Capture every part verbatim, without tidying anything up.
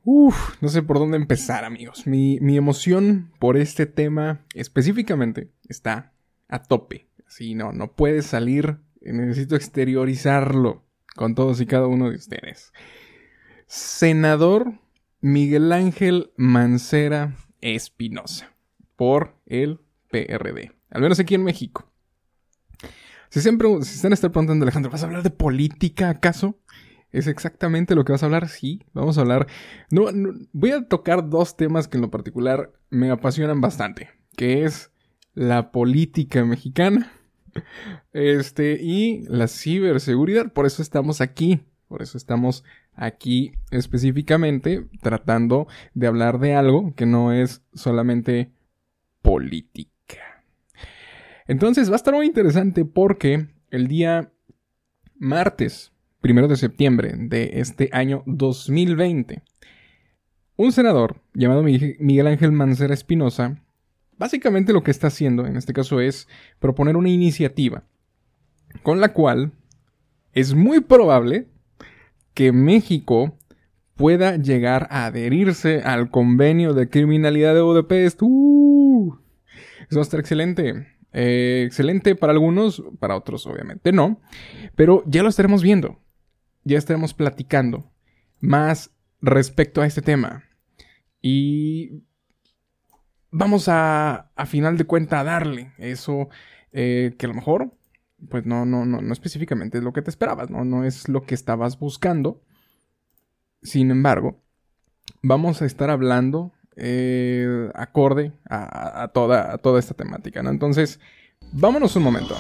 Uf, no sé por dónde empezar, amigos. Mi, mi emoción por este tema específicamente está a tope. Así no, no puede salir. Necesito exteriorizarlo con todos y cada uno de ustedes. Senador Miguel Ángel Mancera Espinosa, por el P R D, al menos aquí en México. Si siempre se están estar preguntando, Alejandro, ¿vas a hablar de política acaso? ¿Es exactamente lo que vas a hablar? Sí, vamos a hablar. No, no, voy a tocar dos temas que en lo particular me apasionan bastante, que es la política mexicana este, y la ciberseguridad. Por eso estamos aquí, por eso estamos aquí específicamente tratando de hablar de algo que no es solamente política. Entonces va a estar muy interesante porque el día martes primero de septiembre de este año dos mil veinte, un senador llamado Miguel Ángel Mancera Espinosa, básicamente lo que está haciendo en este caso es proponer una iniciativa con la cual es muy probable que México pueda llegar a adherirse al convenio de criminalidad de Budapest. ¡Uh! Eso va a estar excelente. Eh, excelente para algunos, para otros obviamente no, pero ya lo estaremos viendo. Ya estaremos platicando más respecto a este tema. Y vamos a, a final de cuentas, a darle eso eh, que a lo mejor, pues no, no, no, no específicamente es lo que te esperabas, ¿no? No es lo que estabas buscando. Sin embargo, vamos a estar hablando eh, acorde a, a, toda, a toda esta temática, ¿no? Entonces, vámonos un momento.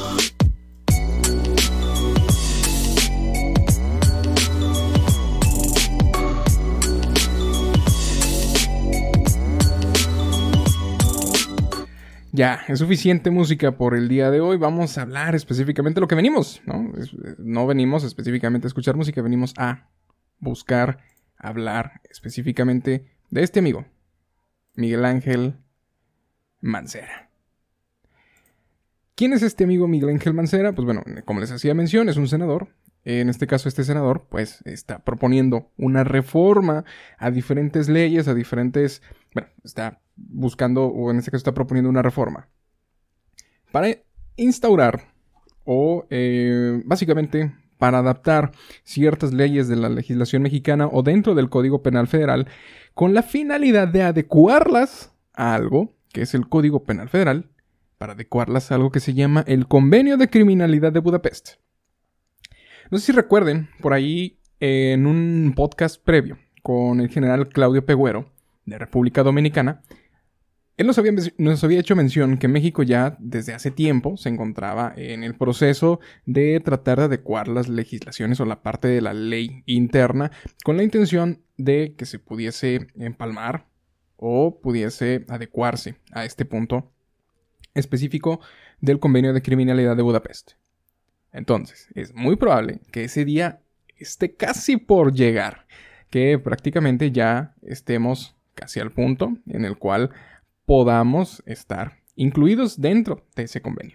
Ya, es suficiente música por el día de hoy. Vamos a hablar específicamente de lo que venimos, ¿no? No venimos específicamente a escuchar música, venimos a buscar, hablar específicamente de este amigo, Miguel Ángel Mancera. ¿Quién es este amigo Miguel Ángel Mancera? Pues bueno, como les hacía mención, es un senador. En este caso, este senador, pues, está proponiendo una reforma a diferentes leyes, a diferentes... Bueno, está buscando, o en este caso está proponiendo una reforma para instaurar o eh, básicamente para adaptar ciertas leyes de la legislación mexicana o dentro del Código Penal Federal con la finalidad de adecuarlas a algo que es el Código Penal Federal, para adecuarlas a algo que se llama el Convenio de Criminalidad de Budapest. No sé si recuerden, por ahí eh, en un podcast previo con el general Claudio Pegüero de República Dominicana, él nos había, nos había hecho mención que México ya desde hace tiempo se encontraba en el proceso de tratar de adecuar las legislaciones o la parte de la ley interna con la intención de que se pudiese empalmar o pudiese adecuarse a este punto específico del Convenio de Criminalidad de Budapest. Entonces, es muy probable que ese día esté casi por llegar, que prácticamente ya estemos casi al punto en el cual podamos estar incluidos dentro de ese convenio.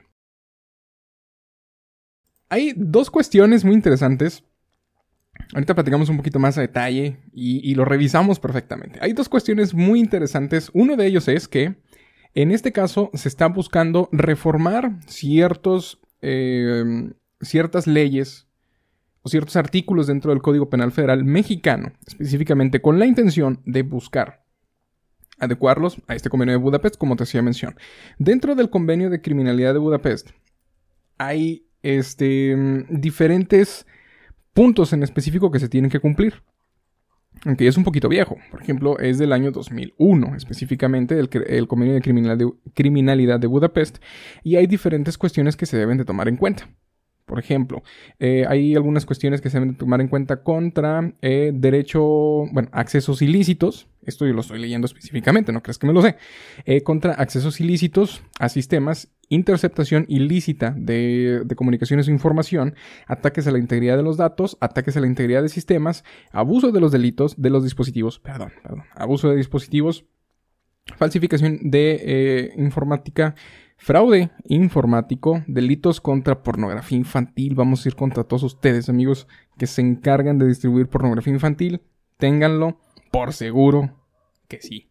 Hay dos cuestiones muy interesantes. Ahorita platicamos un poquito más a detalle y, y lo revisamos perfectamente. Hay dos cuestiones muy interesantes. Uno de ellos es que en este caso se está buscando reformar ciertos, eh, ciertas leyes o ciertos artículos dentro del Código Penal Federal mexicano, específicamente con la intención de buscar adecuarlos a este convenio de Budapest, como te hacía mención. Dentro del convenio de criminalidad de Budapest hay este, diferentes puntos en específico que se tienen que cumplir, aunque ya es un poquito viejo. Por ejemplo, es del año dos mil uno, específicamente el, el convenio de criminalidad, de criminalidad de Budapest, y hay diferentes cuestiones que se deben de tomar en cuenta. Por ejemplo, eh, hay algunas cuestiones que se deben tomar en cuenta contra eh, derecho, bueno, accesos ilícitos. Esto yo lo estoy leyendo específicamente, no crees que me lo sé. Eh, contra accesos ilícitos a sistemas, interceptación ilícita de, de comunicaciones o información, ataques a la integridad de los datos, ataques a la integridad de sistemas, abuso de los delitos de los dispositivos, perdón, perdón, abuso de dispositivos, falsificación de eh, informática, fraude informático, delitos contra pornografía infantil. Vamos a ir contra todos ustedes, amigos, que se encargan de distribuir pornografía infantil. Ténganlo por seguro que sí.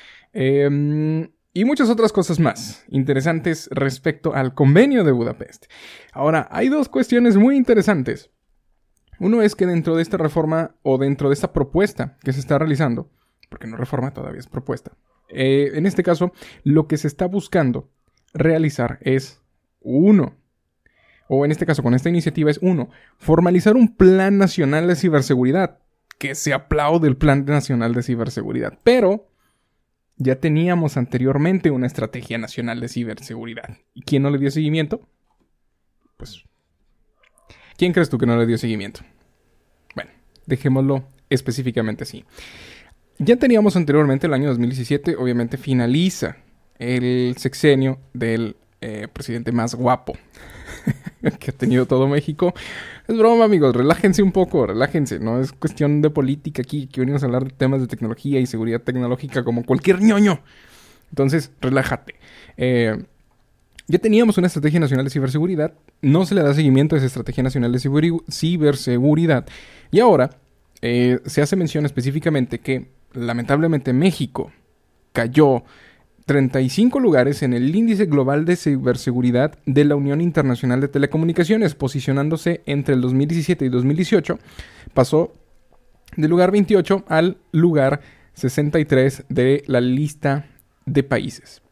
Eh, y muchas otras cosas más interesantes respecto al convenio de Budapest. Ahora, hay dos cuestiones muy interesantes. Uno es que dentro de esta reforma o dentro de esta propuesta que se está realizando, porque no reforma, todavía es propuesta, eh, en este caso, lo que se está buscando realizar es uno, o en este caso con esta iniciativa es uno, formalizar un plan nacional de ciberseguridad, que se aplaude el plan nacional de ciberseguridad, pero ya teníamos anteriormente una estrategia nacional de ciberseguridad. ¿Y quién no le dio seguimiento? Pues, ¿quién crees tú que no le dio seguimiento? Bueno, dejémoslo específicamente así. Ya teníamos anteriormente, el año dos mil diecisiete, obviamente finaliza el sexenio del eh, presidente más guapo que ha tenido todo México. Es broma, amigos, relájense un poco, relájense. No es cuestión de política aquí, que venimos a hablar de temas de tecnología y seguridad tecnológica como cualquier ñoño. Entonces, relájate. Eh, ya teníamos una estrategia nacional de ciberseguridad, no se le da seguimiento a esa estrategia nacional de ciber- ciberseguridad. Y ahora eh, se hace mención específicamente que, lamentablemente, México cayó treinta y cinco lugares en el índice global de ciberseguridad de la Unión Internacional de Telecomunicaciones, posicionándose entre el dos mil diecisiete y dos mil dieciocho, pasó del lugar veintiocho al lugar sesenta y tres de la lista de países.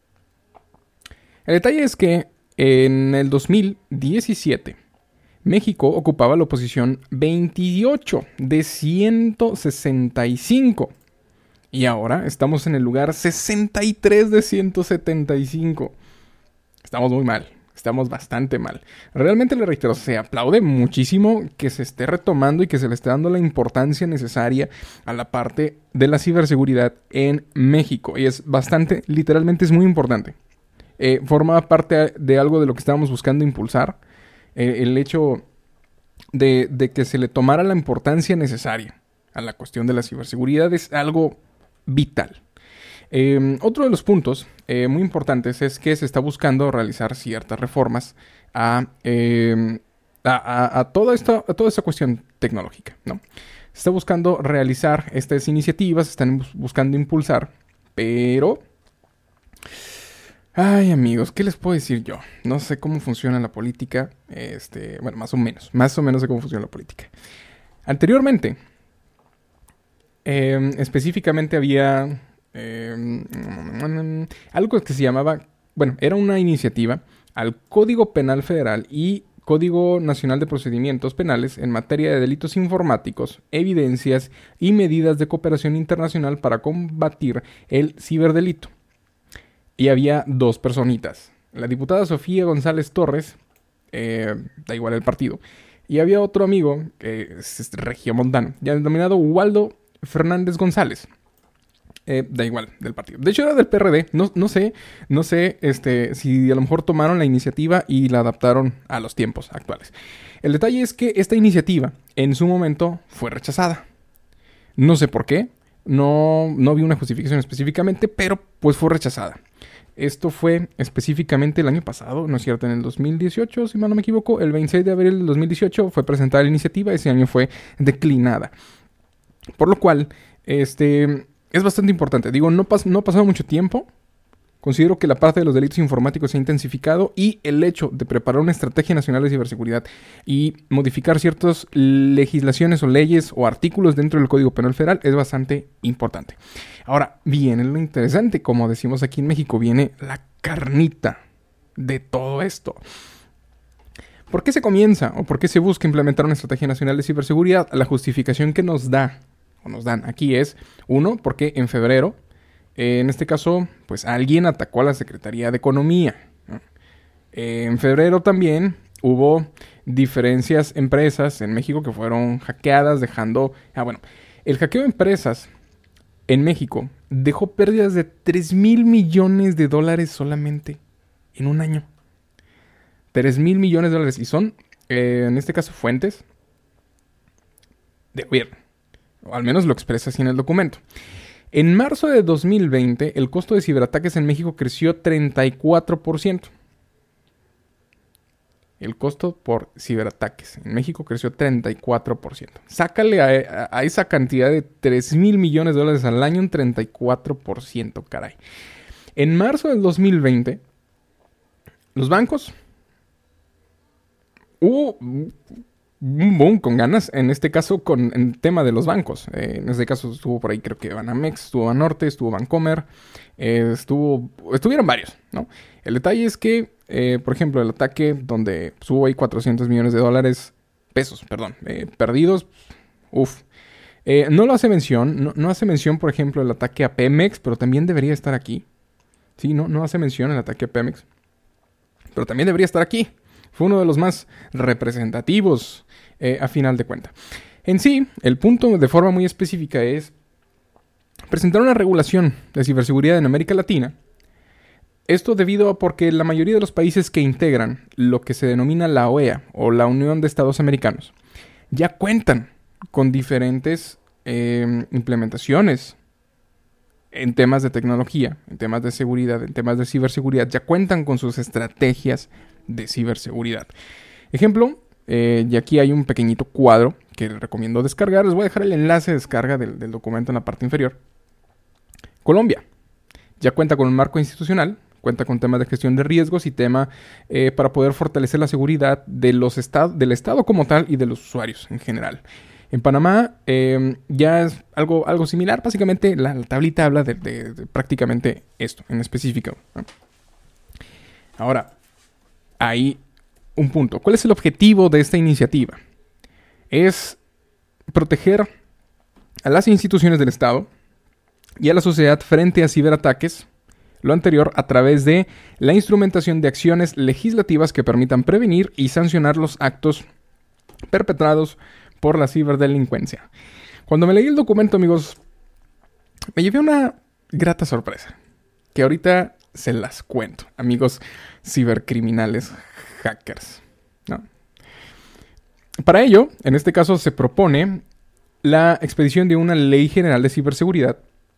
El detalle es que en el dos mil diecisiete, México ocupaba la posición veintiocho de ciento sesenta y cinco. Y ahora estamos en el lugar sesenta y tres de ciento setenta y cinco. Estamos muy mal. Estamos bastante mal. Realmente, le reitero, se aplaude muchísimo que se esté retomando y que se le esté dando la importancia necesaria a la parte de la ciberseguridad en México. Y es bastante, literalmente es muy importante. Eh, forma parte de algo de lo que estábamos buscando impulsar. Eh, el hecho de, de que se le tomara la importancia necesaria a la cuestión de la ciberseguridad es algo vital. Eh, otro de los puntos eh, muy importantes es que se está buscando realizar ciertas reformas a, eh, a, a, a, toda esta, a toda esta cuestión tecnológica, ¿no? Se está buscando realizar estas iniciativas, se están bus- buscando impulsar, pero... Ay, amigos, ¿qué les puedo decir yo? No sé cómo funciona la política, este, bueno, más o menos, más o menos sé cómo funciona la política. Anteriormente, eh, específicamente había eh, algo que se llamaba, bueno, era una iniciativa al Código Penal Federal y Código Nacional de Procedimientos Penales en materia de delitos informáticos, evidencias y medidas de cooperación internacional para combatir el ciberdelito. Y había dos personitas. La diputada Sofía González Torres, eh, da igual el partido, y había otro amigo, que es regiomontano, ya denominado Waldo Fernández González. Eh, da igual, del partido. De hecho era del P R D. No, no sé, no sé este, si a lo mejor tomaron la iniciativa y la adaptaron a los tiempos actuales. El detalle es que esta iniciativa en su momento fue rechazada. No sé por qué. No, no vi una justificación específicamente, pero pues fue rechazada. Esto fue específicamente el año pasado, ¿no es cierto? En el dos mil dieciocho, si mal no me equivoco, el veintiséis de abril del dos mil dieciocho fue presentada la iniciativa, ese año fue declinada. Por lo cual, este, es bastante importante. Digo, no, pas- no ha pasado mucho tiempo. Considero que la parte de los delitos informáticos se ha intensificado y el hecho de preparar una estrategia nacional de ciberseguridad y modificar ciertas legislaciones o leyes o artículos dentro del Código Penal Federal es bastante importante. Ahora, viene lo interesante, como decimos aquí en México, viene la carnita de todo esto. ¿Por qué se comienza o por qué se busca implementar una estrategia nacional de ciberseguridad? La justificación que nos da o nos dan aquí es, uno, porque en febrero, Eh, en este caso, pues alguien atacó a la Secretaría de Economía, ¿no? Eh, en febrero también hubo diferentes empresas en México que fueron hackeadas, dejando... Ah, bueno, el hackeo de empresas en México dejó pérdidas de tres mil millones de dólares solamente en un año. tres mil millones de dólares. Y son, eh, en este caso, fuentes de gobierno. O al menos lo expresa así en el documento. En marzo de dos mil veinte, el costo de ciberataques en México creció treinta y cuatro por ciento. el costo por ciberataques. En México creció treinta y cuatro por ciento. Sácale a, a, a esa cantidad de tres mil millones de dólares al año un treinta y cuatro por ciento, caray. En marzo del dos mil veinte, los bancos hubo un boom con ganas, en este caso con el tema de los bancos. Eh, en este caso estuvo por ahí, creo que Banamex, estuvo Banorte, estuvo Bancomer, eh, estuvo, estuvieron varios, ¿no? El detalle es que, eh, por ejemplo, el ataque donde hubo ahí cuatrocientos millones de dólares, pesos, perdón, eh, perdidos, uff. Eh, no lo hace mención, no, no hace mención, por ejemplo, el ataque a Pemex, pero también debería estar aquí. Sí, no, no hace mención el ataque a Pemex, pero también debería estar aquí. Fue uno de los más representativos eh, a final de cuentas. En sí, el punto de forma muy específica es presentar una regulación de ciberseguridad en América Latina. Esto debido a porque la mayoría de los países que integran lo que se denomina la O E A o la Unión de Estados Americanos ya cuentan con diferentes eh, implementaciones en temas de tecnología, en temas de seguridad, en temas de ciberseguridad. Ya cuentan con sus estrategias de ciberseguridad. Ejemplo, eh, y aquí hay un pequeñito cuadro que les recomiendo descargar. Les voy a dejar el enlace de descarga del, del documento en la parte inferior. Colombia ya cuenta con un marco institucional, cuenta con temas de gestión de riesgos y tema eh, para poder fortalecer la seguridad de los estados, del Estado como tal y de los usuarios en general. En Panamá eh, ya es algo, algo similar. Básicamente la, la tablita habla de, de, de prácticamente esto en específico, ¿no? Ahora, hay un punto. ¿Cuál es el objetivo de esta iniciativa? Es proteger a las instituciones del Estado y a la sociedad frente a ciberataques. Lo anterior a través de la instrumentación de acciones legislativas que permitan prevenir y sancionar los actos perpetrados por la ciberdelincuencia. Cuando me leí el documento, amigos, me llevé una grata sorpresa, que ahorita se las cuento, amigos cibercriminales, hackers, ¿no? Para ello, en este caso, se propone la expedición de una ley general de ciberseguridad,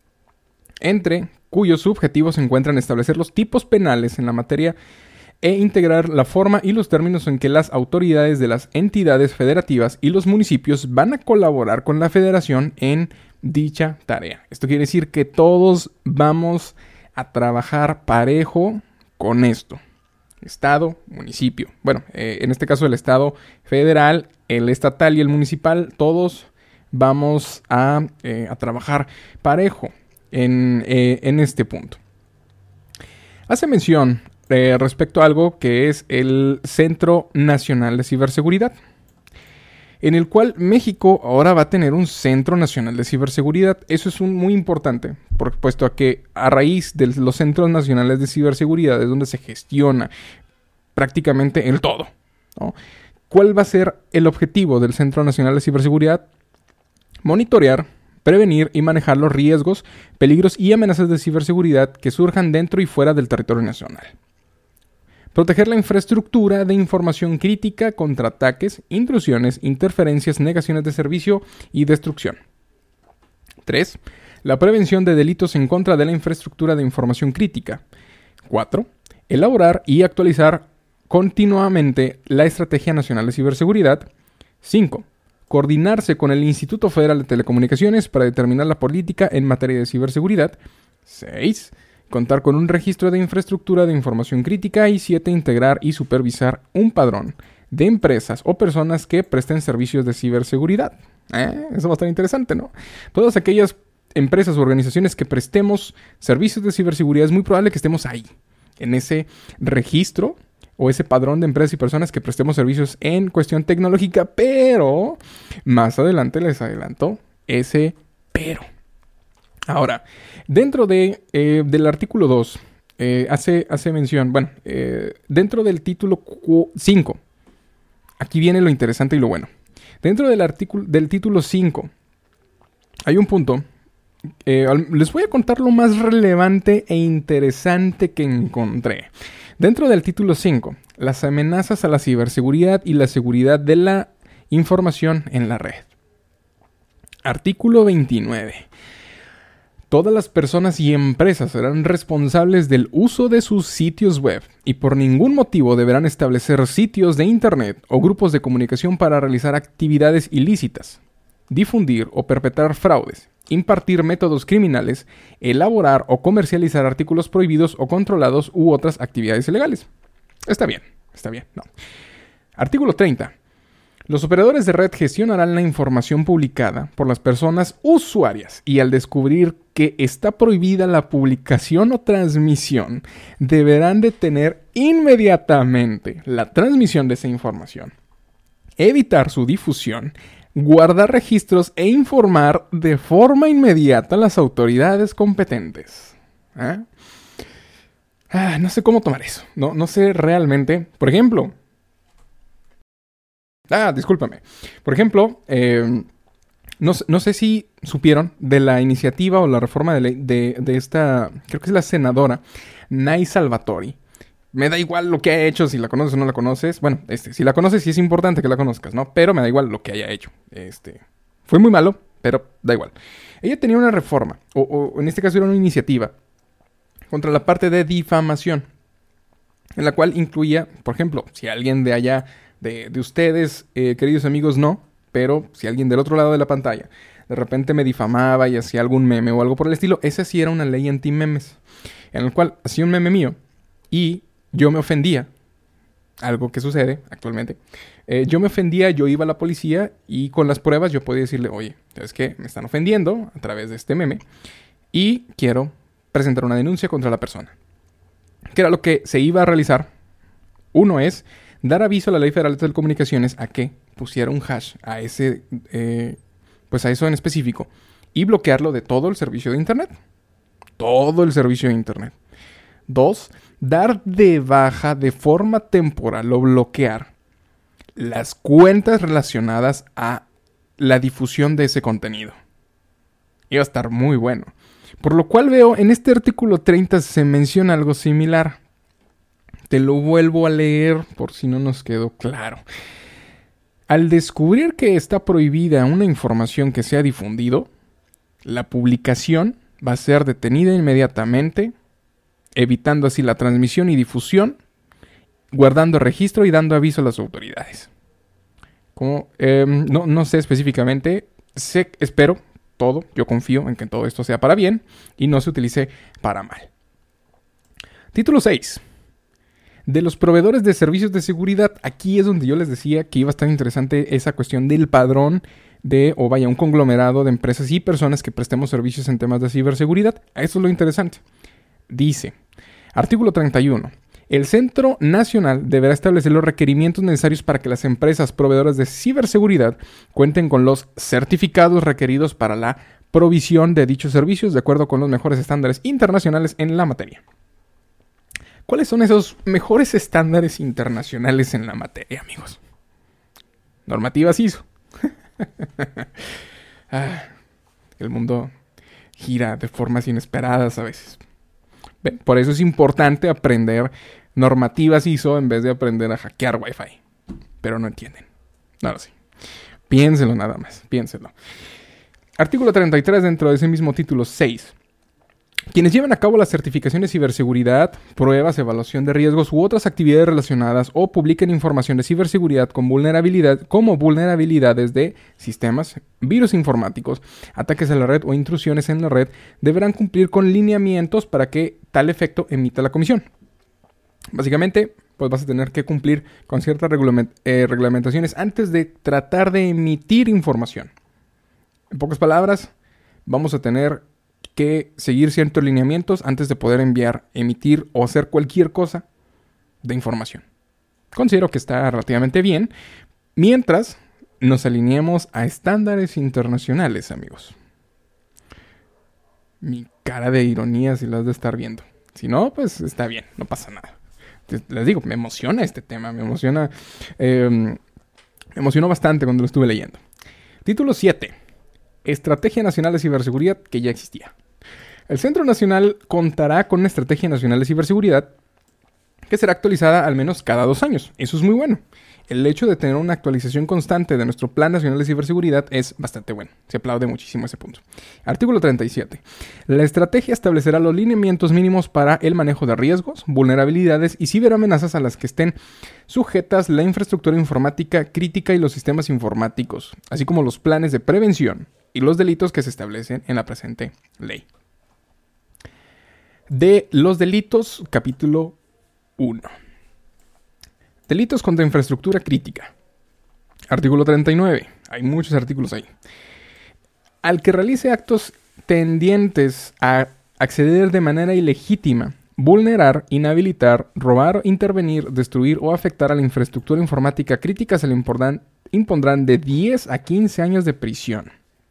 entre cuyos objetivos se encuentran establecer los tipos penales en la materia e integrar la forma y los términos en que las autoridades de las entidades federativas y los municipios van a colaborar con la federación en dicha tarea. Esto quiere decir que todos vamos a trabajar parejo con esto. Estado, municipio. Bueno, eh, en este caso el Estado federal, el estatal y el municipal, todos vamos a, eh, a trabajar parejo en, eh, en este punto. Hace mención Eh, respecto a algo que es el Centro Nacional de Ciberseguridad, en el cual México ahora va a tener un Centro Nacional de Ciberseguridad. Eso es un, muy importante, por puesto a que a raíz de los Centros Nacionales de Ciberseguridad es donde se gestiona prácticamente el todo, ¿no? ¿Cuál va a ser el objetivo del Centro Nacional de Ciberseguridad? Monitorear, prevenir y manejar los riesgos, peligros y amenazas de ciberseguridad que surjan dentro y fuera del territorio nacional. Proteger la infraestructura de información crítica contra ataques, intrusiones, interferencias, negaciones de servicio y destrucción. tres. La prevención de delitos en contra de la infraestructura de información crítica. cuatro. Elaborar y actualizar continuamente la Estrategia Nacional de Ciberseguridad. cinco. Coordinarse con el Instituto Federal de Telecomunicaciones para determinar la política en materia de ciberseguridad. seis. Contar con un registro de infraestructura de información crítica. Y siete. Integrar y supervisar un padrón de empresas o personas que presten servicios de ciberseguridad. Eh, eso va a estar interesante, ¿no? Todas aquellas empresas o organizaciones que prestemos servicios de ciberseguridad, es muy probable que estemos ahí, en ese registro o ese padrón de empresas y personas que prestemos servicios en cuestión tecnológica, pero más adelante les adelanto ese pero. Ahora, dentro de, eh, del artículo dos, eh, hace, hace mención, bueno, eh, dentro del título cinco, aquí viene lo interesante y lo bueno. Dentro del, artículo, del título cinco, hay un punto, eh, les voy a contar lo más relevante e interesante que encontré. Dentro del título cinco, las amenazas a la ciberseguridad y la seguridad de la información en la red. Artículo veintinueve. Todas las personas y empresas serán responsables del uso de sus sitios web y por ningún motivo deberán establecer sitios de internet o grupos de comunicación para realizar actividades ilícitas, difundir o perpetrar fraudes, impartir métodos criminales, elaborar o comercializar artículos prohibidos o controlados u otras actividades ilegales. Está bien, está bien, no. Artículo treinta. Los operadores de red gestionarán la información publicada por las personas usuarias y al descubrir que está prohibida la publicación o transmisión, deberán detener inmediatamente la transmisión de esa información, evitar su difusión, guardar registros e informar de forma inmediata a las autoridades competentes. ¿Eh? Ah, no sé cómo tomar eso. No, no sé realmente. Por ejemplo... Ah, discúlpame. Por ejemplo, eh, no, no sé si supieron de la iniciativa o la reforma de ley de, de esta, creo que es la senadora, Nay Salvatori. Me da igual lo que ha hecho, si la conoces o no la conoces. Bueno, este, si la conoces sí es importante que la conozcas, ¿no? Pero me da igual lo que haya hecho. Este, fue muy malo, pero da igual. Ella tenía una reforma, o, o en este caso era una iniciativa, contra la parte de difamación, en la cual incluía, por ejemplo, si alguien de allá... De, de ustedes, eh, queridos amigos, no. Pero si alguien del otro lado de la pantalla de repente me difamaba y hacía algún meme o algo por el estilo, esa sí era una ley anti-memes. En el cual hacía un meme mío y yo me ofendía. Algo que sucede actualmente. Eh, yo me ofendía, yo iba a la policía y con las pruebas yo podía decirle, oye, ¿sabes qué? Me están ofendiendo a través de este meme y quiero presentar una denuncia contra la persona. ¿Qué era lo que se iba a realizar? Uno es... dar aviso a la Ley Federal de Telecomunicaciones a que pusiera un hash a ese, eh, pues a eso en específico y bloquearlo de todo el servicio de internet. Todo el servicio de internet. Dos, dar de baja de forma temporal o bloquear las cuentas relacionadas a la difusión de ese contenido. Iba a estar muy bueno. Por lo cual veo en este artículo treinta se menciona algo similar. Te lo vuelvo a leer por si no nos quedó claro. Al descubrir que está prohibida una información que se ha difundido, la publicación va a ser detenida inmediatamente, evitando así la transmisión y difusión, guardando registro y dando aviso a las autoridades. Como, eh, no, no sé específicamente, sé, espero todo, yo confío en que todo esto sea para bien y no se utilice para mal. Título seis. De los proveedores de servicios de seguridad, aquí es donde yo les decía que iba a estar interesante esa cuestión del padrón de, o vaya, un conglomerado de empresas y personas que prestemos servicios en temas de ciberseguridad. Eso es lo interesante. Dice, artículo treinta y uno. El Centro Nacional deberá establecer los requerimientos necesarios para que las empresas proveedoras de ciberseguridad cuenten con los certificados requeridos para la provisión de dichos servicios de acuerdo con los mejores estándares internacionales en la materia. ¿Cuáles son esos mejores estándares internacionales en la materia, amigos? Normativas I S O. ah, el mundo gira de formas inesperadas a veces. ¿Ven? Por eso es importante aprender normativas I S O en vez de aprender a hackear Wi-Fi. Pero no entienden. No lo sé. Piénselo nada más. Piénselo. Artículo treinta y tres dentro de ese mismo título seis. Quienes lleven a cabo las certificaciones de ciberseguridad, pruebas, evaluación de riesgos u otras actividades relacionadas o publiquen información de ciberseguridad con vulnerabilidad, como vulnerabilidades de sistemas, virus informáticos, ataques a la red o intrusiones en la red, deberán cumplir con lineamientos para que tal efecto emita la comisión. Básicamente, pues vas a tener que cumplir con ciertas regulament- eh, reglamentaciones antes de tratar de emitir información. En pocas palabras, vamos a tener que seguir ciertos lineamientos antes de poder enviar, emitir o hacer cualquier cosa de información. Considero que está relativamente bien, mientras nos alineemos a estándares internacionales, amigos. Mi cara de ironía si la has de estar viendo. Si no, pues está bien, no pasa nada. Les digo, me emociona este tema, me emociona, eh, me emocionó bastante cuando lo estuve leyendo. Título siete. Estrategia Nacional de Ciberseguridad, que ya existía. El Centro Nacional contará con una Estrategia Nacional de Ciberseguridad que será actualizada al menos cada dos años. Eso es muy bueno. El hecho de tener una actualización constante de nuestro Plan Nacional de Ciberseguridad es bastante bueno. Se aplaude muchísimo ese punto. Artículo treinta y siete. La estrategia establecerá los lineamientos mínimos para el manejo de riesgos, vulnerabilidades y ciberamenazas a las que estén sujetas la infraestructura informática crítica y los sistemas informáticos, así como los planes de prevención y los delitos que se establecen en la presente ley. De los delitos, capítulo uno. Delitos contra infraestructura crítica. Artículo treinta y nueve. Hay muchos artículos ahí. Al que realice actos tendientes a acceder de manera ilegítima, vulnerar, inhabilitar, robar, intervenir, destruir o afectar a la infraestructura informática crítica se le impondrán, impondrán de diez a quince años de prisión.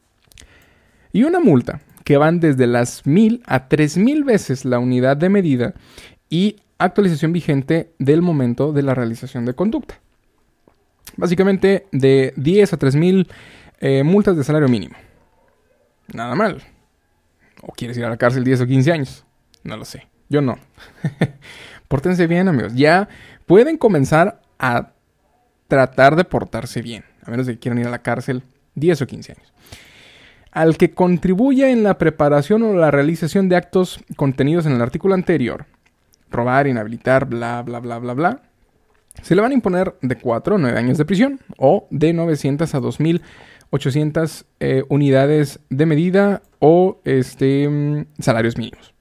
Y una multa que van desde las mil a tres mil veces la unidad de medida y actualización vigente del momento de la realización de conducta. Básicamente de diez a tres mil eh, multas de salario mínimo. Nada mal. ¿O quieres ir a la cárcel diez o quince años? No lo sé. Yo no. Pórtense bien, amigos. Ya pueden comenzar a tratar de portarse bien. A menos de que quieran ir a la cárcel diez o quince años. Al que contribuya en la preparación o la realización de actos contenidos en el artículo anterior, robar, inhabilitar, bla, bla, bla, bla, bla, se le van a imponer de cuatro a nueve años de prisión o de novecientas a dos mil ochocientas eh, unidades de medida o este, um, salarios mínimos.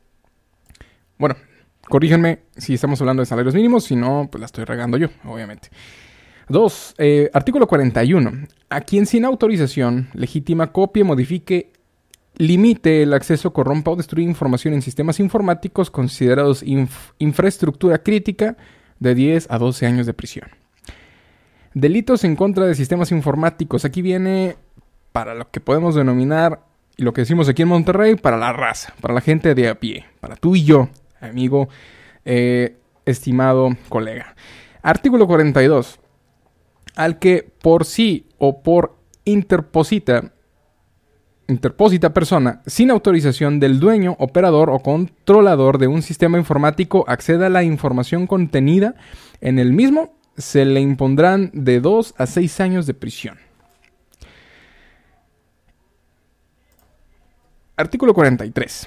Bueno, corríjanme si estamos hablando de salarios mínimos, si no, pues la estoy regando yo, obviamente. dos. Eh, artículo cuarenta y uno. A quien sin autorización legítima copie, modifique, limite el acceso, corrompa o destruya información en sistemas informáticos considerados inf- infraestructura crítica, de diez a doce años de prisión. Delitos en contra de sistemas informáticos. Aquí viene para lo que podemos denominar, y lo que decimos aquí en Monterrey, para la raza, para la gente de a pie, para tú y yo, amigo, eh, estimado colega. Artículo cuarenta y dos. Al que por sí o por interposita interpósita persona, sin autorización del dueño, operador o controlador de un sistema informático, acceda a la información contenida en el mismo, se le impondrán de dos a seis años de prisión. Artículo cuarenta y tres.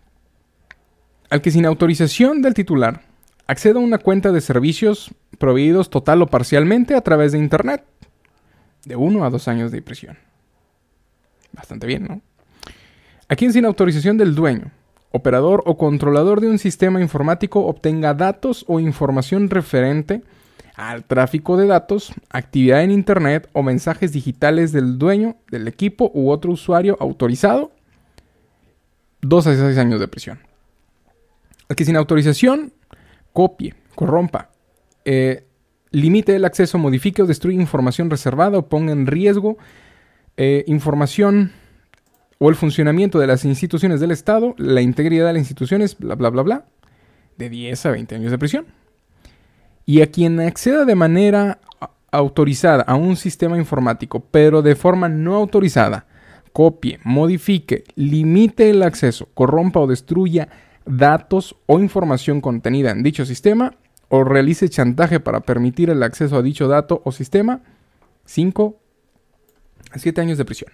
Al que sin autorización del titular acceda a una cuenta de servicios proveídos total o parcialmente a través de Internet, de uno a dos años de prisión. Bastante bien, ¿no? A quien sin autorización del dueño, operador o controlador de un sistema informático obtenga datos o información referente al tráfico de datos, actividad en Internet o mensajes digitales del dueño del equipo u otro usuario autorizado, dos a seis años de prisión. Al que sin autorización copie, corrompa, eh, limite el acceso, modifique o destruya información reservada o ponga en riesgo Eh, información o el funcionamiento de las instituciones del Estado, la integridad de las instituciones, bla, bla, bla, bla, de diez a veinte años de prisión. Y a quien acceda de manera autorizada a un sistema informático, pero de forma no autorizada, copie, modifique, limite el acceso, corrompa o destruya datos o información contenida en dicho sistema, o realice chantaje para permitir el acceso a dicho dato o sistema, cinco a siete años de prisión.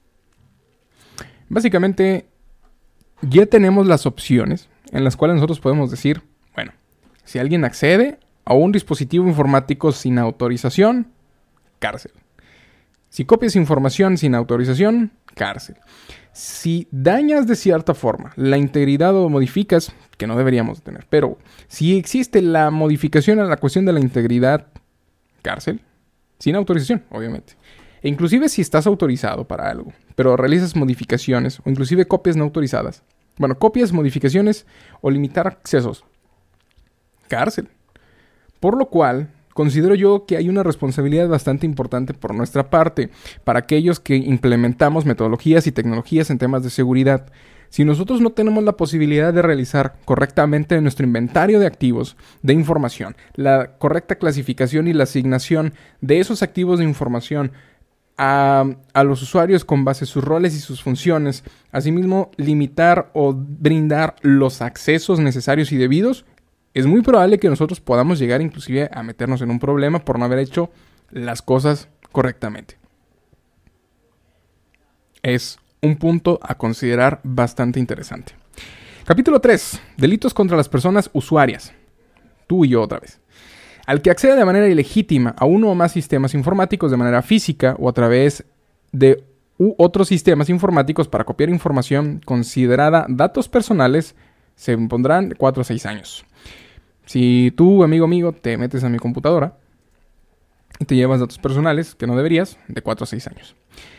Básicamente, ya tenemos las opciones en las cuales nosotros podemos decir, bueno, si alguien accede a un dispositivo informático sin autorización, cárcel. Si copias información sin autorización, cárcel. Si dañas de cierta forma la integridad o modificas, que no deberíamos tener, pero si existe la modificación a la cuestión de la integridad, cárcel, sin autorización, obviamente. E inclusive si estás autorizado para algo, pero realizas modificaciones o inclusive copias no autorizadas. Bueno, copias, modificaciones o limitar accesos. Cárcel. Por lo cual, considero yo que hay una responsabilidad bastante importante por nuestra parte para aquellos que implementamos metodologías y tecnologías en temas de seguridad. Si nosotros no tenemos la posibilidad de realizar correctamente nuestro inventario de activos de información, la correcta clasificación y la asignación de esos activos de información A, a los usuarios con base a sus roles y sus funciones, asimismo limitar o brindar los accesos necesarios y debidos, es muy probable que nosotros podamos llegar inclusive a meternos en un problema por no haber hecho las cosas correctamente. Es un punto a considerar bastante interesante. Capítulo tres. Delitos contra las personas usuarias. Tú y yo otra vez. Al que acceda de manera ilegítima a uno o más sistemas informáticos de manera física o a través de u otros sistemas informáticos para copiar información considerada datos personales, se impondrán cuatro a seis años. Si tú, amigo amigo, te metes a mi computadora y te llevas datos personales que no deberías, de cuatro a seis años.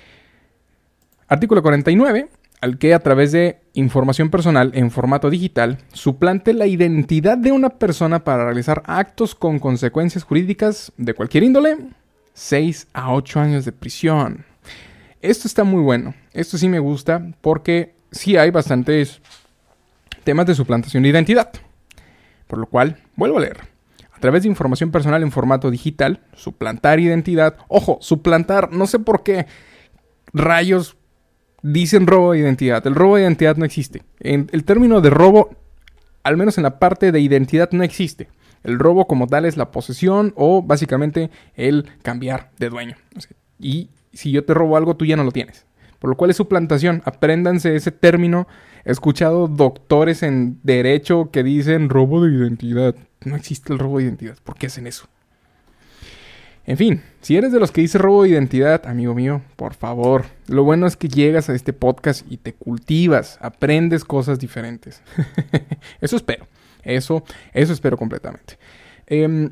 Artículo cuarenta y nueve. Al que a través de información personal en formato digital suplante la identidad de una persona para realizar actos con consecuencias jurídicas de cualquier índole, seis a ocho años de prisión. Esto está muy bueno. Esto sí me gusta porque sí hay bastantes temas de suplantación de identidad. Por lo cual, vuelvo a leer. A través de información personal en formato digital, suplantar identidad. Ojo, suplantar, no sé por qué rayos dicen robo de identidad. El robo de identidad no existe. En el término de robo, al menos en la parte de identidad, no existe. El robo como tal es la posesión o básicamente el cambiar de dueño. Y si yo te robo algo, tú ya no lo tienes. Por lo cual es suplantación. Apréndanse ese término. He escuchado doctores en derecho que dicen robo de identidad. No existe el robo de identidad. ¿Por qué hacen eso? En fin, si eres de los que dice robo de identidad, amigo mío, por favor. Lo bueno es que llegas a este podcast y te cultivas, aprendes cosas diferentes. Eso espero. Eso, eso espero completamente. Eh,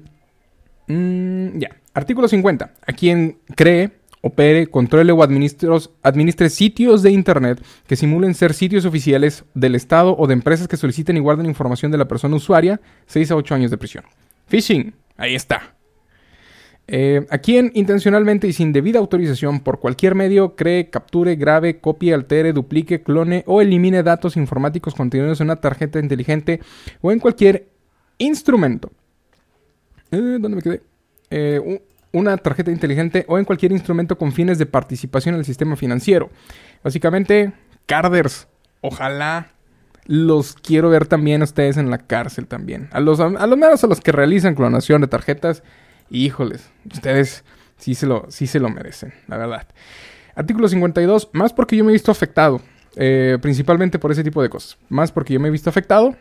mm, ya. Artículo cincuenta. A quien cree, opere, controle o administre sitios de internet que simulen ser sitios oficiales del Estado o de empresas que soliciten y guarden información de la persona usuaria, seis a ocho años de prisión. Phishing. Ahí está. Eh, a quien intencionalmente y sin debida autorización por cualquier medio cree, capture, grabe, copie, altere, duplique, clone o elimine datos informáticos contenidos en una tarjeta inteligente o en cualquier instrumento. Eh, ¿Dónde me quedé? Eh, una tarjeta inteligente o en cualquier instrumento con fines de participación en el sistema financiero. Básicamente, carders. Ojalá los quiero ver también a ustedes en la cárcel también. A los, a los menos a los que realizan clonación de tarjetas. Híjoles, ustedes sí se lo, sí se lo merecen, la verdad. Artículo cincuenta y dos, más porque yo me he visto afectado, eh, principalmente por ese tipo de cosas. Más porque yo me he visto afectado.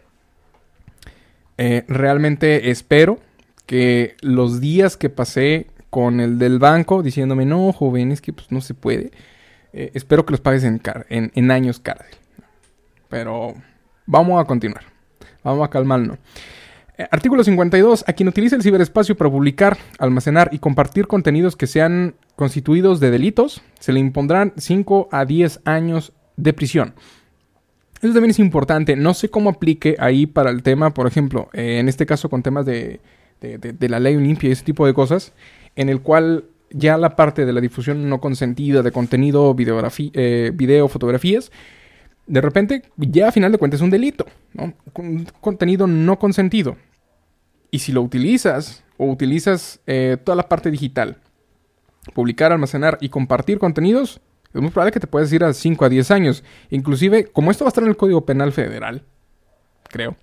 Eh, realmente espero que los días que pasé con el del banco diciéndome, no, joven, es que pues, no se puede. Eh, espero que los pagues en, car- en, en años cárcel. Pero vamos a continuar. Vamos a calmarnos. Artículo cincuenta y dos. A quien utilice el ciberespacio para publicar, almacenar y compartir contenidos que sean constituidos de delitos, se le impondrán cinco a diez años de prisión. Eso también es importante. No sé cómo aplique ahí para el tema, por ejemplo, eh, en este caso con temas de, de, de, de la ley Olimpia y ese tipo de cosas, en el cual ya la parte de la difusión no consentida de contenido, videografía, eh, video, fotografías, de repente, ya a final de cuentas es un delito, ¿no? Un contenido no consentido. Y si lo utilizas, o utilizas eh, toda la parte digital, publicar, almacenar y compartir contenidos, es muy probable que te puedas ir a cinco a diez años. Inclusive, como esto va a estar en el Código Penal Federal, creo,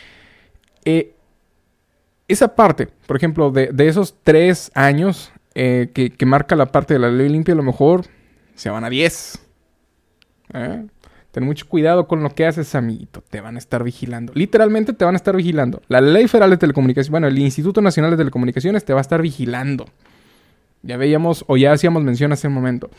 eh, esa parte, por ejemplo, de, de esos tres años eh, que, que marca la parte de la ley limpia, a lo mejor se van a diez. ¿Eh? Ten mucho cuidado con lo que haces, amiguito. Te van a estar vigilando. Literalmente te van a estar vigilando. La Ley Federal de Telecomunicaciones, bueno, el Instituto Nacional de Telecomunicaciones te va a estar vigilando. Ya veíamos, o ya hacíamos mención hace un momento.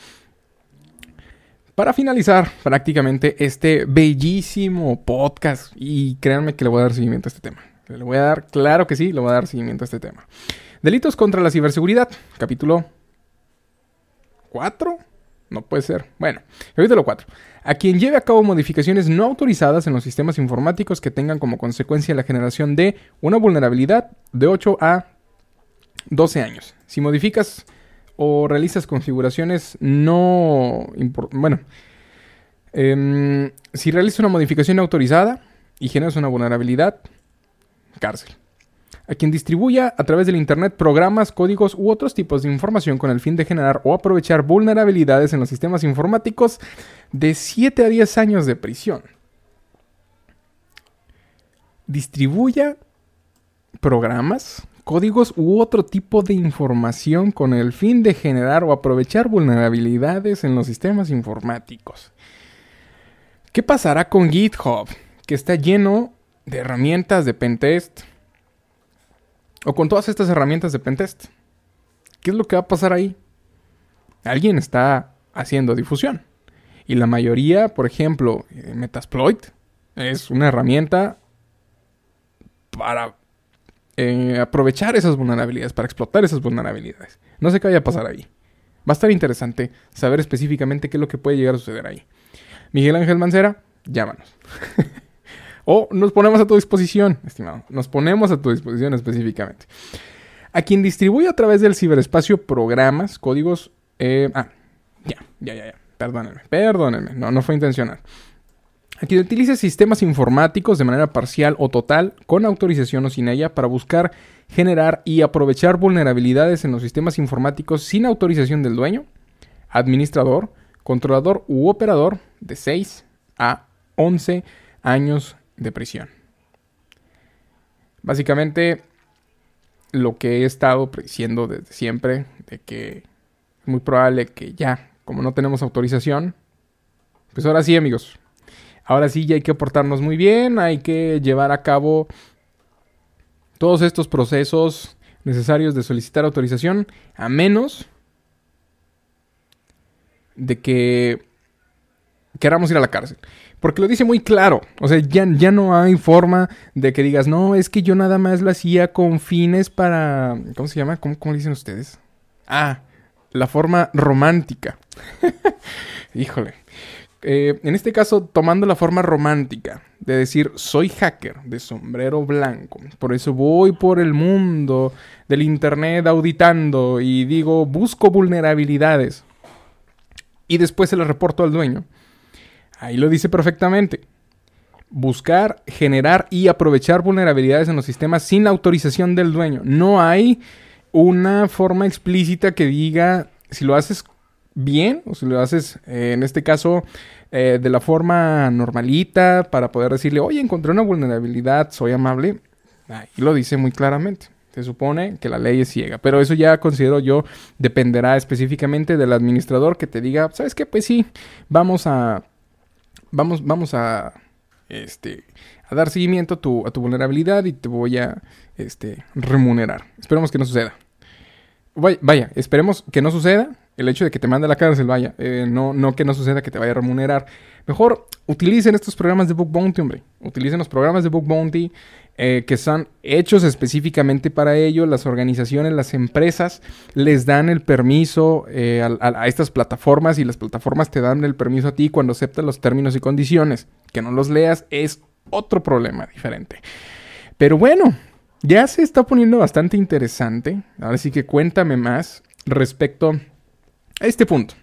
Para finalizar prácticamente este bellísimo podcast, y créanme que le voy a dar seguimiento a este tema. Le voy a dar, claro que sí, le voy a dar seguimiento a este tema. Delitos contra la ciberseguridad, capítulo cuatro. No puede ser. Bueno, capítulo cuatro. A quien lleve a cabo modificaciones no autorizadas en los sistemas informáticos que tengan como consecuencia la generación de una vulnerabilidad de ocho a doce años. Si modificas o realizas configuraciones no... Impor- bueno, eh, si realizas una modificación autorizada y generas una vulnerabilidad, cárcel. A quien distribuya a través del internet programas, códigos u otros tipos de información con el fin de generar o aprovechar vulnerabilidades en los sistemas informáticos, de siete a diez años de prisión. Distribuya programas, códigos u otro tipo de información con el fin de generar o aprovechar vulnerabilidades en los sistemas informáticos. ¿Qué pasará con GitHub, que está lleno de herramientas de pentest? O con todas estas herramientas de pentest. ¿Qué es lo que va a pasar ahí? Alguien está haciendo difusión. Y la mayoría, por ejemplo, Metasploit es una herramienta para eh, aprovechar esas vulnerabilidades, para explotar esas vulnerabilidades. No sé qué vaya a pasar ahí. Va a estar interesante saber específicamente qué es lo que puede llegar a suceder ahí. Miguel Ángel Mancera, llámanos. O nos ponemos a tu disposición, estimado. Nos ponemos a tu disposición específicamente. A quien distribuye a través del ciberespacio programas, códigos... Eh, ah, ya, ya, ya, ya. Perdónenme, perdónenme. No, no fue intencional. A quien utilice sistemas informáticos de manera parcial o total, con autorización o sin ella, para buscar, generar y aprovechar vulnerabilidades en los sistemas informáticos sin autorización del dueño, administrador, controlador u operador, de seis a once años de prisión. Básicamente, lo que he estado diciendo desde siempre, de que es muy probable que ya, como no tenemos autorización, pues ahora sí, amigos. Ahora sí ya hay que portarnos muy bien, hay que llevar a cabo todos estos procesos necesarios de solicitar autorización, a menos de que queramos ir a la cárcel. Porque lo dice muy claro. O sea, ya, ya no hay forma de que digas, no, es que yo nada más lo hacía con fines para... ¿Cómo se llama? ¿Cómo, cómo le dicen ustedes? Ah, la forma romántica. Híjole. Eh, en este caso, tomando la forma romántica de decir, soy hacker de sombrero blanco. Por eso voy por el mundo del internet auditando y digo, busco vulnerabilidades. Y después se las reporto al dueño. Ahí lo dice perfectamente. Buscar, generar y aprovechar vulnerabilidades en los sistemas sin autorización del dueño. No hay una forma explícita que diga si lo haces bien o si lo haces, eh, en este caso, eh, de la forma normalita para poder decirle, oye, encontré una vulnerabilidad, soy amable. Ahí lo dice muy claramente. Se supone que la ley es ciega, pero eso ya considero yo dependerá específicamente del administrador que te diga, ¿sabes qué? Pues sí, vamos a... Vamos, vamos a, este, a dar seguimiento a tu, a tu vulnerabilidad y te voy a este, remunerar. Esperemos que no suceda. Vaya, vaya, esperemos que no suceda el hecho de que te mande a la cárcel, vaya. Eh, no, no que no suceda que te vaya a remunerar. Mejor utilicen estos programas de Bug Bounty, hombre. Utilicen los programas de Bug Bounty eh, que son hechos específicamente para ello. Las organizaciones, las empresas les dan el permiso eh, a, a, a estas plataformas y las plataformas te dan el permiso a ti cuando aceptas los términos y condiciones. Que no los leas es otro problema diferente. Pero bueno, ya se está poniendo bastante interesante. Ahora sí que cuéntame más respecto a este punto.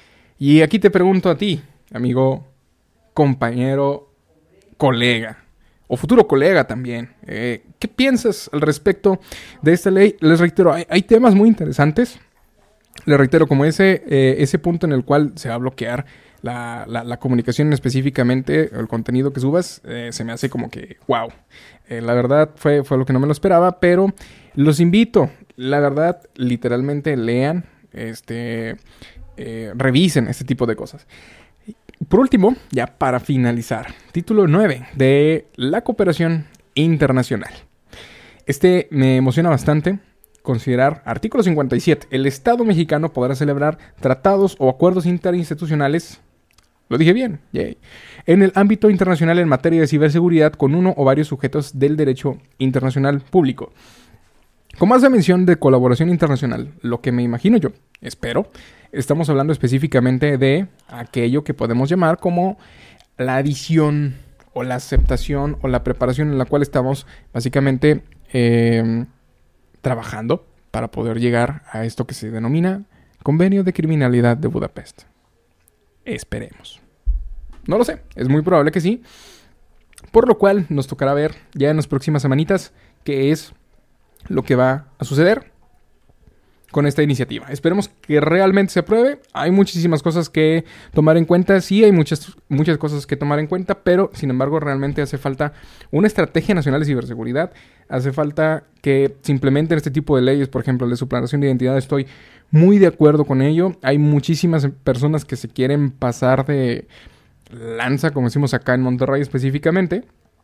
Y aquí te pregunto a ti, amigo, compañero, colega, o futuro colega también. Eh, ¿Qué piensas al respecto de esta ley? Les reitero, hay, hay temas muy interesantes. Les reitero, como ese, eh, ese punto en el cual se va a bloquear la, la, la comunicación específicamente, el contenido que subas, eh, se me hace como que, wow. Eh, la verdad fue, fue lo que no me lo esperaba, pero los invito, la verdad, literalmente lean, este, eh, revisen este tipo de cosas. Por último, ya para finalizar, título nueve de la cooperación internacional. Este me emociona bastante. Considerar artículo cincuenta y siete. El Estado mexicano podrá celebrar tratados o acuerdos interinstitucionales. Lo dije bien. Yay. En el ámbito internacional en materia de ciberseguridad con uno o varios sujetos del derecho internacional público. Como hace mención de colaboración internacional, lo que me imagino yo, espero, estamos hablando específicamente de aquello que podemos llamar como la adición o la aceptación o la preparación en la cual estamos básicamente eh, trabajando para poder llegar a esto que se denomina Convenio de Criminalidad de Budapest. Esperemos. No lo sé, es muy probable que sí. Por lo cual nos tocará ver ya en las próximas semanitas qué es lo que va a suceder. con esta iniciativa. Esperemos que realmente se apruebe. Hay muchísimas cosas que tomar en cuenta. Sí, hay muchas, muchas cosas que tomar en cuenta, pero sin embargo realmente hace falta una estrategia nacional de ciberseguridad. Hace falta que se implementen este tipo de leyes, por ejemplo, de suplantación de identidad. Estoy muy de acuerdo con ello. Hay muchísimas personas que se quieren pasar de lanza, como decimos acá en Monterrey específicamente,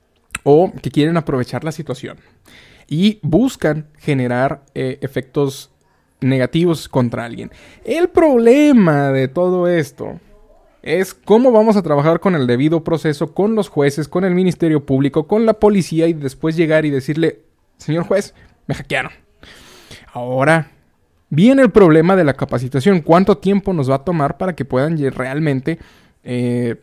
o que quieren aprovechar la situación y buscan generar eh, efectos negativos contra alguien. El problema de todo esto es cómo vamos a trabajar con el debido proceso, con los jueces, con el Ministerio Público, con la policía y después llegar y decirle, señor juez, me hackearon. Ahora viene el problema de la capacitación. ¿Cuánto tiempo nos va a tomar para que puedan realmente eh,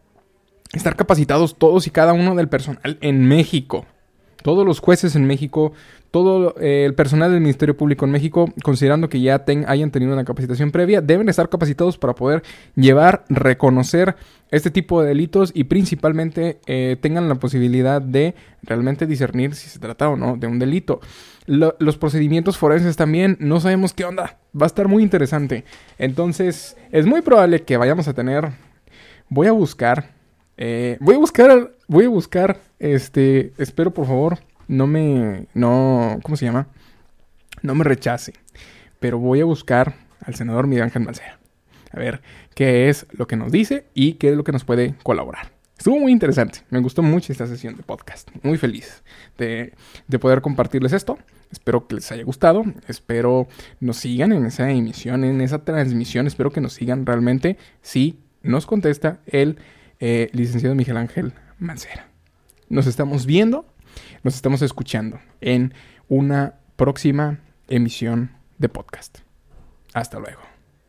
estar capacitados todos y cada uno del personal en México? Todos los jueces en México, todo eh, el personal del Ministerio Público en México, considerando que ya ten, hayan tenido una capacitación previa, deben estar capacitados para poder llevar, reconocer este tipo de delitos y principalmente eh, tengan la posibilidad de realmente discernir si se trata o no de un delito. Lo, los procedimientos forenses también, no sabemos qué onda, va a estar muy interesante. Entonces, es muy probable que vayamos a tener, voy a buscar... Eh, voy a buscar, voy a buscar, este, espero por favor, no me, no, ¿cómo se llama? No me rechace, pero voy a buscar al senador Miguel Ángel Mancera, a ver qué es lo que nos dice y qué es lo que nos puede colaborar. Estuvo muy interesante, me gustó mucho esta sesión de podcast, muy feliz de, de poder compartirles esto. Espero que les haya gustado, espero nos sigan en esa emisión, en esa transmisión, espero que nos sigan realmente si nos contesta el Eh, licenciado Miguel Ángel Mancera. Nos estamos viendo, nos estamos escuchando en una próxima emisión de podcast. Hasta luego.